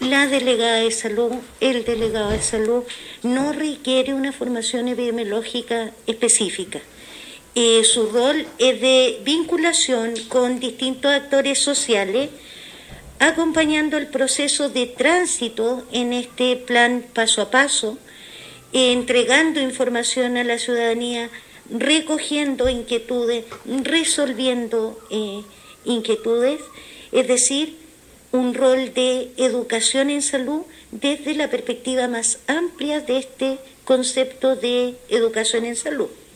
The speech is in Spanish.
la delegada de salud, el delegado de salud, no requiere una formación epidemiológica específica. Su rol es de vinculación con distintos actores sociales, acompañando el proceso de tránsito en este plan paso a paso, entregando información a la ciudadanía, recogiendo inquietudes, resolviendo inquietudes, es decir, un rol de educación en salud desde la perspectiva más amplia de este concepto de educación en salud.